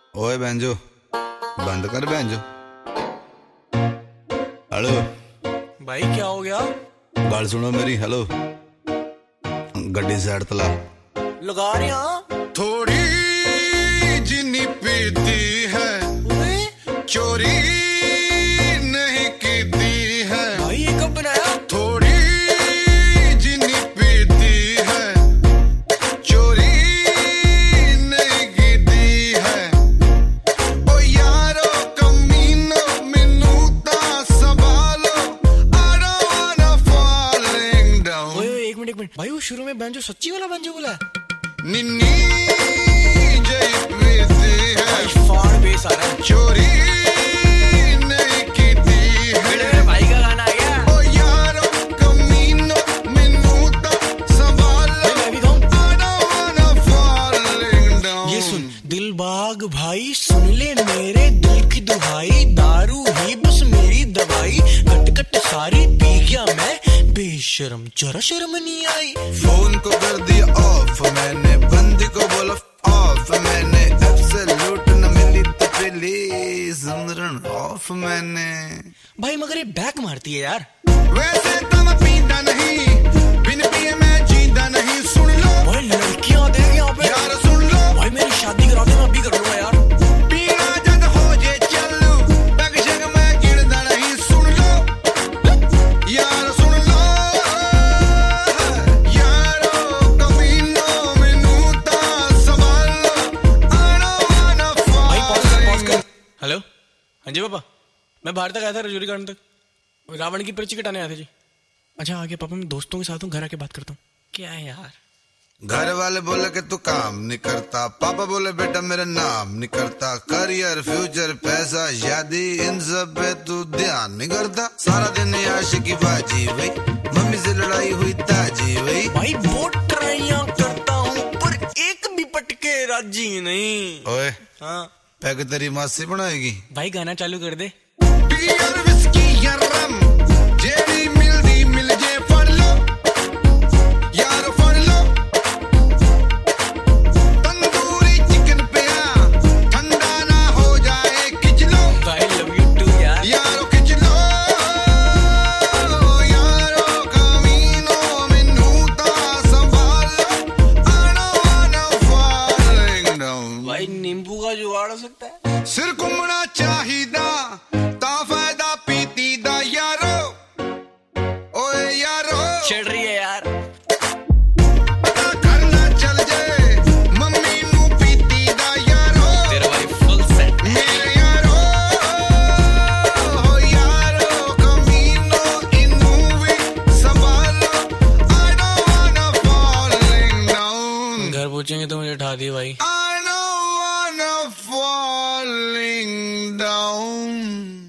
ओए बैंजो बंद कर बैंजो। हेलो भाई क्या हो गया? गल सुनो मेरी। हेलो गड्डी साइड तला लगा रहे हैं। थोड़ी जिन्नी पीती है चोरी नहीं कीती है। भाई ये कब बनाया? थोड़ी जिन्नी पीती है चोरी नहीं कीती है। ओ यारो कमीनो मैनू ता संभालो I don't wanna falling down। ओए एक मिनट भाई, वो शुरू में बैंजो सच्ची वाला बैंजो बोला है। निन्नी जय पीती है भाई फाड़ बेस आ रहा है। चोरी नहीं कीती है। मेरे भाई का गाना आ गया। ओ यारो कमीनो मैनू ता संभालो मैं भी गाऊं? I don't wanna falling down। ये सुन दिल बाग भाई, सुन ले मेरे दिल की दुहाई, दारू ही बस मेरी दवाई, कट कट सारी पी गया मैं बेशरम, जरा शर्म नहीं आई। फोन को कर दिया ऑफ मैंने, बंदी को बोला ऑफ मैंने, एब्सोल्यूट न मिली तो प्लीज ऑफ मैंने। भाई मगर ये बैक मारती है यार। वैसे तो मैं पीता नहीं, बिन पिए मैं जीता नहीं। सुन लो भाई लड़कियां आते हैं यहाँ पे यार, सुन लो भाई, मेरी शादी करा दे, मैं भी कर लूंगा यार। पीना जद हो जे चलू तक जग मैं गिरदा नहीं। सुन लो यार, सुन लो यारो कमीनो मैनू ता संभालो I don't wanna भाई पॉज fall। कर। हेलो हाँ जी पापा, मैं बाहर तक आया था, रजौरी गार्डन तक, रावण की पर्ची कटाने आए थे जी। अच्छा आ गया पापा, मैं दोस्तों के साथ हूँ, घर आके बात करता हूँ। क्या है यार? घर वाले बोले कि तू काम नहीं करता, पापा बोले बेटा मेरा नाम नहीं करता, करियर फ्यूचर पैसा शादी इन सब पे तू ध्यान नहीं करता। सारा दिन आशिकी बाजी वही, मम्मी से लड़ाई हुई ताजी वही। भाई बहुत ट्राइयां करता हूँ पर एक भी पटके राजी नहीं। ओए हाँ पैग तेरी मासी बनाएगी। भाई गाना चालू कर दे। बियर विस्की या रम जेडी मिलदी मिल जे फड़ लो यार, फड़ लो तंदूरी चिकन पिया ठंडा ना हो जाए, खिंच लो। भाई लव यू टू यार। यारो खिंच लो यारो कमीनो मैनू ता संभालो I don't wanna falling down। भाई नींबू का जुगाड़ हो सकता है। सिर घुमना चाहिदा ता फायदा पीती दा यारो। ओए यारो चढ़ रही है यार। पता करना चल जाए मम्मी नू पीती दा यारो। तेरा भाई फुल सेट। मेरे यारो हो यारो कमीनो इनू भी संभालो I don't wanna falling down। घर पहुंचेंगे तो मुझे उठा दिए भाई। I don't wanna falling down।